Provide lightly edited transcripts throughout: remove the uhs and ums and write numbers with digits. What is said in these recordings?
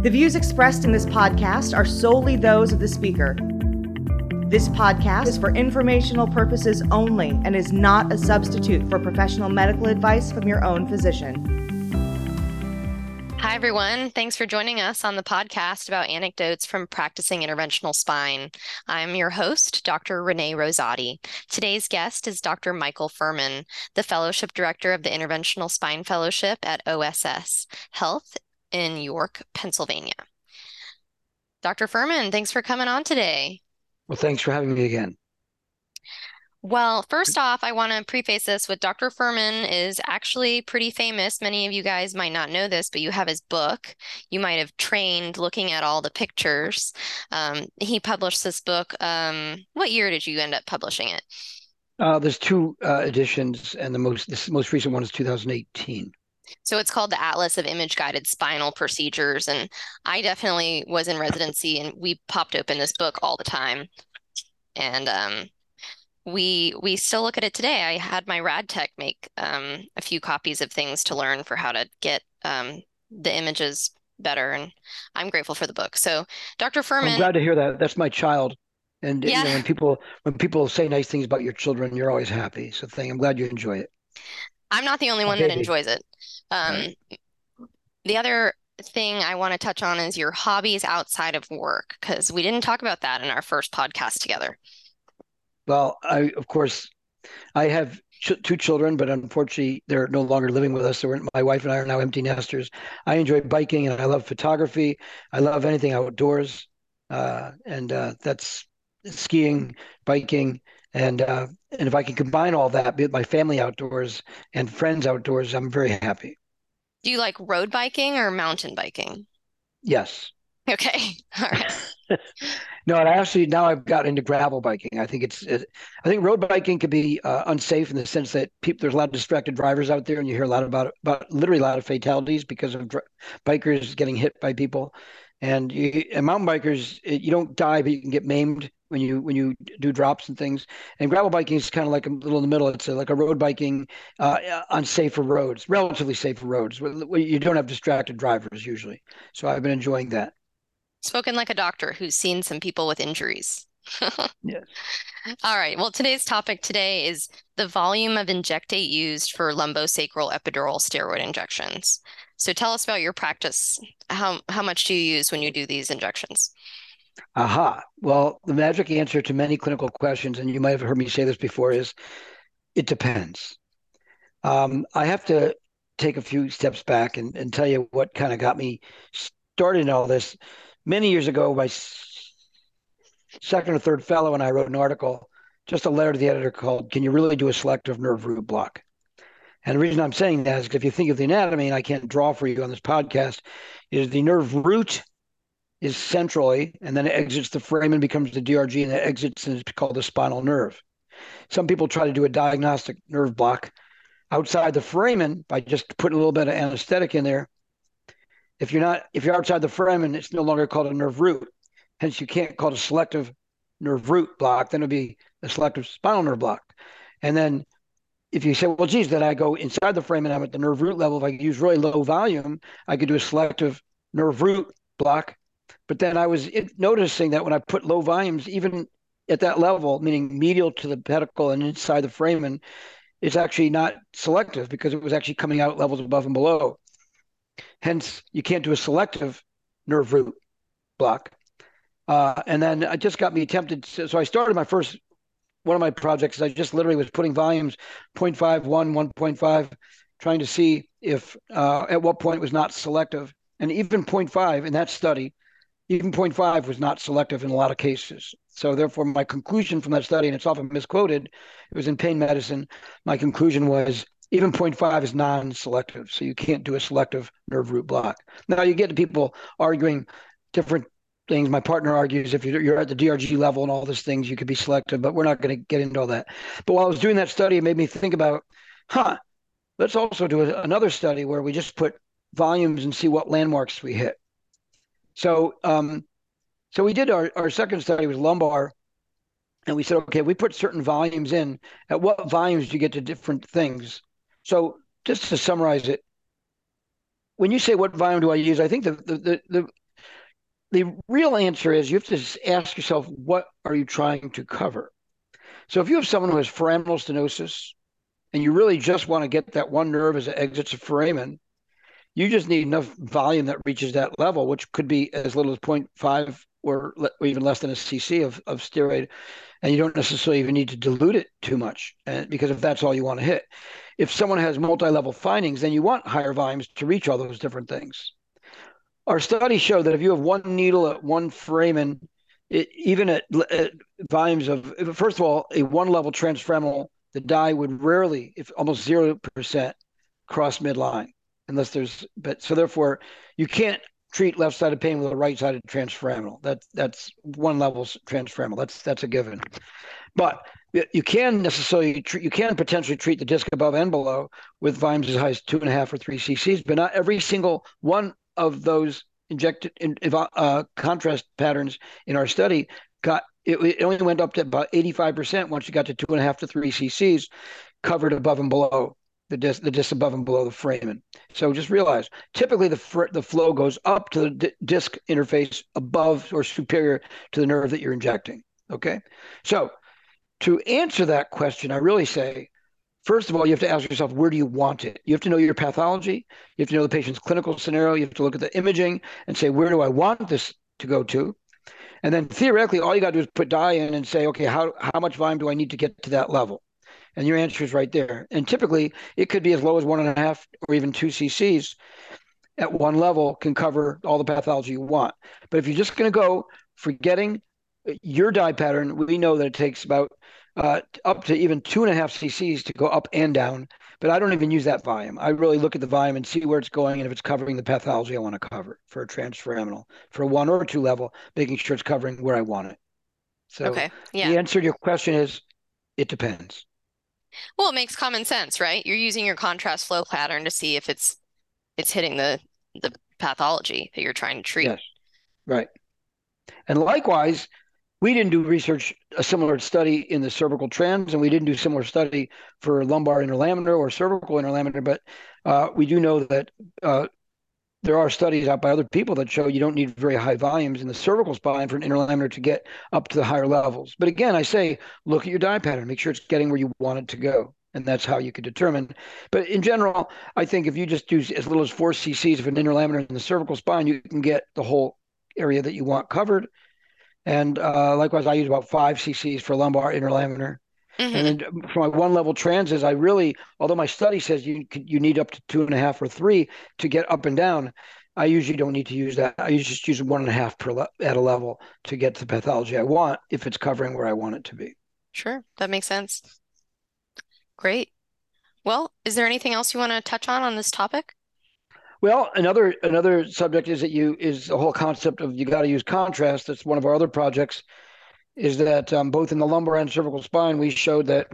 The views expressed in this podcast are solely those of the speaker. This podcast is for informational purposes only and is not a substitute for professional medical advice from your own physician. Hi, everyone. Thanks for joining us on the podcast about anecdotes from practicing interventional spine. I'm your host, Dr. Renee Rosati. Today's guest is Dr. Michael Furman, the Fellowship Director of the Interventional Spine Fellowship at OSS Health in York, Pennsylvania. Dr. Furman, thanks for coming on today. Well, thanks for having me again. Well, first off, I want to preface this with Dr. Furman is actually pretty famous. Many of you guys might not know this, but you have his book. You might have trained looking at all the pictures. He published this book. What year did you end up publishing it? There's two editions, and this most recent one is 2018. So it's called the Atlas of Image-Guided Spinal Procedures. And I definitely was in residency, and we popped open this book all the time. And we still look at it today. I had my rad tech make a few copies of things to learn for how to get the images better, and I'm grateful for the book. So, Dr. Furman, I'm glad to hear that. That's my child, and yeah. When people say nice things about your children, you're always happy. So, I'm glad you enjoy it. I'm not the only one that enjoys it. Right. The other thing I want to touch on is your hobbies outside of work, because we didn't talk about that in our first podcast together. Well, of course, I have two children, but unfortunately, they're no longer living with us. So my wife and I are now empty nesters. I enjoy biking, and I love photography. I love anything outdoors, and that's skiing, biking, and if I can combine all that, be it my family outdoors and friends outdoors, I'm very happy. Do you like road biking or mountain biking? Yes. Okay. All right. No, and now I've got into gravel biking. I think road biking could be unsafe in the sense that there's a lot of distracted drivers out there, and you hear a lot about literally a lot of fatalities because of bikers getting hit by people. And mountain bikers, you don't die, but you can get maimed when you do drops and things. And gravel biking is kind of like a little in the middle. It's like a road biking on safer roads, relatively safer roads. You don't have distracted drivers usually. So I've been enjoying that. Spoken like a doctor who's seen some people with injuries. Yes. All right. Well, today's topic today is the volume of injectate used for lumbosacral epidural steroid injections. So tell us about your practice. How much do you use when you do these injections? Aha. Well, the magic answer to many clinical questions, and you might have heard me say this before, is it depends. I have to take a few steps back and tell you what kind of got me started in all this. Many years ago, my second or third fellow and I wrote an article, just a letter to the editor called, "Can you really do a selective nerve root block?" And the reason I'm saying that is if you think of the anatomy, and I can't draw for you on this podcast, is the nerve root is centrally, and then it exits the foramen, becomes the DRG, and it exits, and it's called the spinal nerve. Some people try to do a diagnostic nerve block outside the foramen by just putting a little bit of anesthetic in there. If you're outside the foramen, it's no longer called a nerve root. Hence, you can't call it a selective nerve root block. Then it'll be a selective spinal nerve block. And then if you say, well, geez, then I go inside the foramen, I'm at the nerve root level. If I use really low volume, I could do a selective nerve root block. But then I was noticing that when I put low volumes, even at that level, meaning medial to the pedicle and inside the foramen, it's actually not selective because it was actually coming out levels above and below. Hence, you can't do a selective nerve root block. And then it just got me tempted. So I started one of my projects. I just literally was putting volumes 0.5, 1.5, trying to see if at what point it was not selective. And even 0.5 in that study, even 0.5 was not selective in a lot of cases. So therefore, my conclusion from that study, and it's often misquoted, it was in pain medicine. My conclusion was even 0.5 is non-selective, so you can't do a selective nerve root block. Now you get to people arguing different things. My partner argues if you're at the DRG level and all these things, you could be selective, but we're not going to get into all that. But while I was doing that study, it made me think about, let's also do another study where we just put volumes and see what landmarks we hit. So we did our second study was lumbar, and we said, okay, we put certain volumes in. At what volumes do you get to different things? So just to summarize it, when you say what volume do I use, I think the the real answer is you have to ask yourself, what are you trying to cover? So if you have someone who has foraminal stenosis and you really just want to get that one nerve as it exits a foramen, you just need enough volume that reaches that level, which could be as little as 0.5 or even less than a cc of steroid. And you don't necessarily even need to dilute it too much, because if that's all you want to hit. If someone has multi-level findings, then you want higher volumes to reach all those different things. Our studies show that if you have one needle at one foramen, even at volumes of, first of all, a one-level transfemoral, the dye would rarely, if almost 0%, cross midline, unless there's, but so therefore you can't treat left-sided pain with a right-sided transfemoral. That's one level transfemoral. That's a given. But you can potentially treat the disc above and below with volumes as high as 2.5 or 3 cc's, but not every single one of those injected contrast patterns in our study it only went up to about 85% once you got to 2.5 to 3 cc's covered above and below the disc above and below the foramen. So just realize, typically the flow goes up to the disc interface above or superior to the nerve that you're injecting. Okay, so to answer that question, I really say, first of all, you have to ask yourself, where do you want it? You have to know your pathology. You have to know the patient's clinical scenario. You have to look at the imaging and say, where do I want this to go to? And then theoretically, all you got to do is put dye in and say, okay, how much volume do I need to get to that level? And your answer is right there. And typically, it could be as low as 1.5 or even 2 cc's at one level can cover all the pathology you want. But if you're just going to go for getting your dye pattern, we know that it takes about up to even 2.5 cc's to go up and down. But I don't even use that volume. I really look at the volume and see where it's going and if it's covering the pathology I want to cover for a transforaminal, for a 1 or 2 level, making sure it's covering where I want it. So Okay. Yeah. the answer to your question is, it depends. Well, it makes common sense, right? You're using your contrast flow pattern to see if it's hitting the pathology that you're trying to treat. Yes, right. And likewise, we didn't do a similar study in the cervical trans, and we didn't do similar study for lumbar interlaminar or cervical interlaminar, but we do know that there are studies out by other people that show you don't need very high volumes in the cervical spine for an interlaminar to get up to the higher levels. But again, I say, look at your dye pattern, make sure it's getting where you want it to go. And that's how you could determine. But in general, I think if you just do as little as 4 cc's of an interlaminar in the cervical spine, you can get the whole area that you want covered. And likewise, I use about 5 cc's for lumbar interlaminar. Mm-hmm. And then for my 1-level transes, I really, although my study says you need up to 2.5 or 3 to get up and down, I usually don't need to use that. I usually just use 1.5 at a level to get the pathology I want if it's covering where I want it to be. Sure, that makes sense. Great. Well, is there anything else you want to touch on this topic? Well, another subject is the whole concept of you got to use contrast. That's one of our other projects. Is that both in the lumbar and cervical spine, we showed that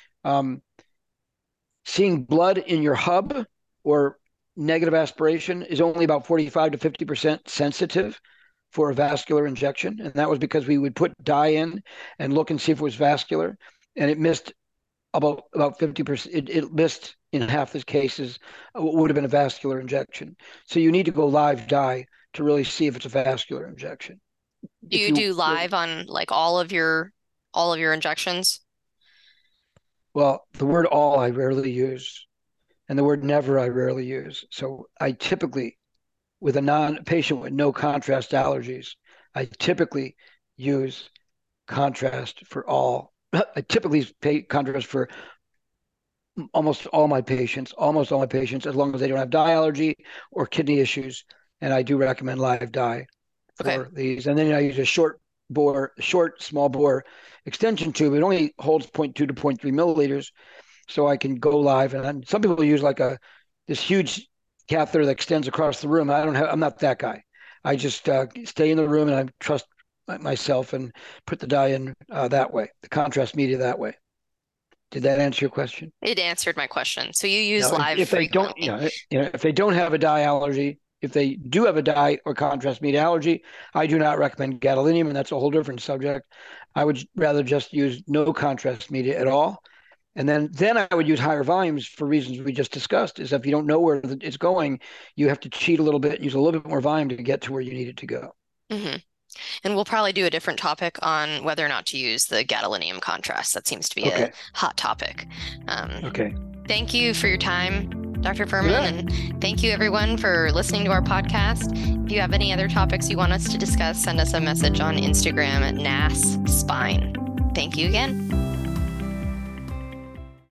seeing blood in your hub or negative aspiration is only about 45 to 50% sensitive for a vascular injection. And that was because we would put dye in and look and see if it was vascular. And it missed about 50%. It missed in half the cases what would have been a vascular injection. So you need to go live dye to really see if it's a vascular injection. Do you do live on like all of your injections? Well, the word all I rarely use, and the word never I rarely use. So I typically, with a patient with no contrast allergies, I typically use contrast for all. I typically pay contrast for almost all my patients, as long as they don't have dye allergy or kidney issues. And I do recommend live dye for these. And then I use a small bore extension tube. It only holds 0.2 to 0.3 milliliters. So I can go live. And then some people use like this huge catheter that extends across the room. I'm not that guy. I just stay in the room and I trust myself and put the dye in that way, the contrast media that way. Did that answer your question? It answered my question. So you use live frequently. If they don't have a dye allergy, if they do have a dye or contrast media allergy, I do not recommend gadolinium, and that's a whole different subject. I would rather just use no contrast media at all. And then I would use higher volumes for reasons we just discussed, is if you don't know where it's going, you have to cheat a little bit, use a little bit more volume to get to where you need it to go. Mm-hmm. And we'll probably do a different topic on whether or not to use the gadolinium contrast. That seems to be a hot topic. Okay. Thank you for your time, Dr. Furman, Yeah. and thank you everyone for listening to our podcast. If you have any other topics you want us to discuss, send us a message on Instagram at NAS Spine. Thank you again.